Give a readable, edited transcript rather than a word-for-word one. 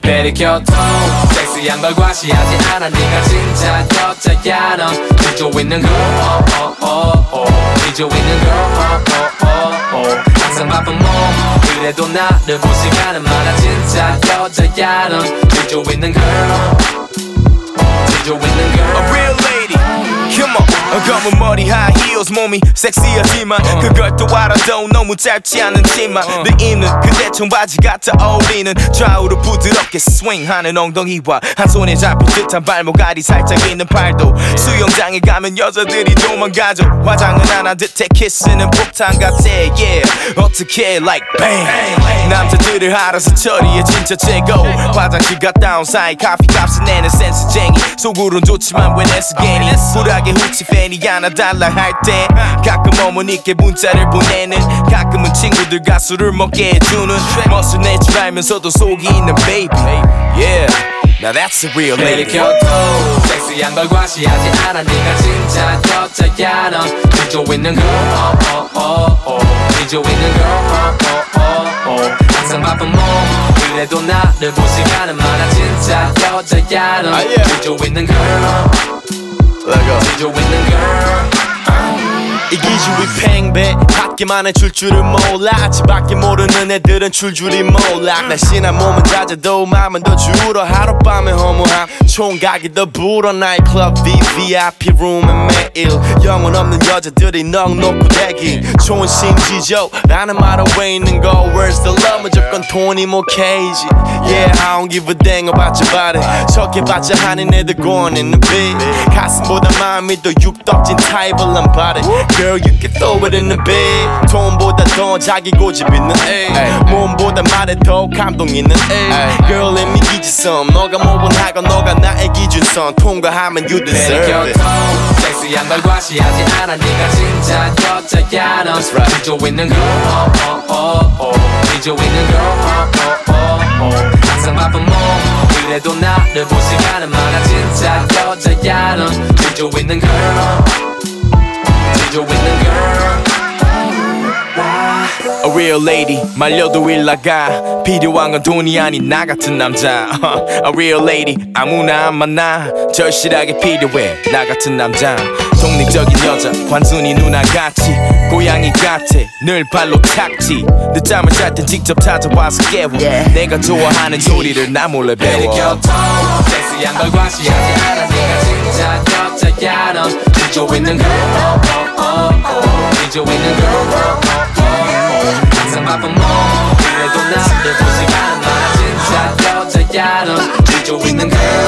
베리켜도 섹시한 걸 과시하지 않아 네가 진짜 여자야 넌 뒤져 있는 girl 뒤져 있는 girl 항상 바쁜 몸 그래도 나를 볼 시간은 많아 진짜 여자야 넌 뒤져 있는 girl 뒤져 있는 girl A real lady Come on 검은 머리 high heels 몸이 섹시하지만 그걸 또 알아도 너무 짧지 않은 치마 늘 입는 그대 청바지 같아 어울리는 좌우로 부드럽게 스윙하는 엉덩이와 한 손에 잡힐 듯한 발목알이 살짝 있는 팔도 수영장에 가면 여자들이 도망가죠 화장은 안 한 듯해 키스는 폭탄 같아 yeah 어떻게 like bang 남자들을 알아서 처리해 진짜 최고 화장실 갔다 온 사이 커피 값을 내는 센스쟁이 속으론 좋지만 왜 내서 괜히 쿨하게 후치 팬이 하나 달라 할 때 가끔 어머니께 문자를 보내는 가끔은 친구들과 술을 먹게 해주는 멋을 낼 줄 알면서도 속이 있는 baby yeah now that's a real lady 베리켜도 섹시한 걸 과시하지 않아 네가 진짜 여자야 넌 뒤져 있는 girl 뒤져 있는 girl 항상 바쁜 몸 그래도 나를 볼 시간은 많아 진짜 여자야 넌 뒤져 있는 girl 뒤져 있는 girl 이 기준이 팽배 밖에만 해줄 줄은 몰라 집 밖에 모르는 애들은 줄줄이 몰라 날씬한 몸은 잦아도 마음은 더 줄어 하룻밤에 허무함 총각이 더 불어 나이클럽 VIP 룸에 매일 영혼 없는 여자들이 넉넉히 대기 좋은 심지죠 라는 말 왜 있는 거 Where's the love 무조건 돈이 뭐 케이지 Yeah I don't give a dang about your body 적게봤자 하는 애들 going in the bed 가슴보다 마음이 더 육덕진 타입을 난 바래 Girl you can throw it in the bed 돈보다 더 자기 고집 있는 애 몸보다 말에 더 감동 있는 애 Girl let me give you some 너가 뭐든 하건 너가 나의 기준선 통과하면 you deserve it 섹시한 걸 과시하지 않아 네가 진짜 여자야 넌 뒤져 있는 girl 뒤져 있는 girl 항상 바쁜 몸 그래도 나를 볼 시간은 많아 진짜 여자야 넌 뒤져 있는 girl 뒤져 있는 girl A real lady 말려도 일 나가 필요한 건 돈이 아닌 나 같은 남자 A real lady 아무나 안 만나 절실하게 필요해 나 같은 남자 독립적인 여자 완전히 누나같이 고양이 같아 늘 발로 탁지 늦잠을 잘 땐 직접 찾아와서 깨워 내가 좋아하는 요리를 나 몰래 배워 베리켜도 섹시한 걸 과시하지 않아 네가 진짜 여자야 넌 뒤져 있는 girl 뒤져 있는 girl 항상 바쁜 몸 그래도 나를 볼 시간은 많아 진짜 여자야 넌 뒤져 있는 girl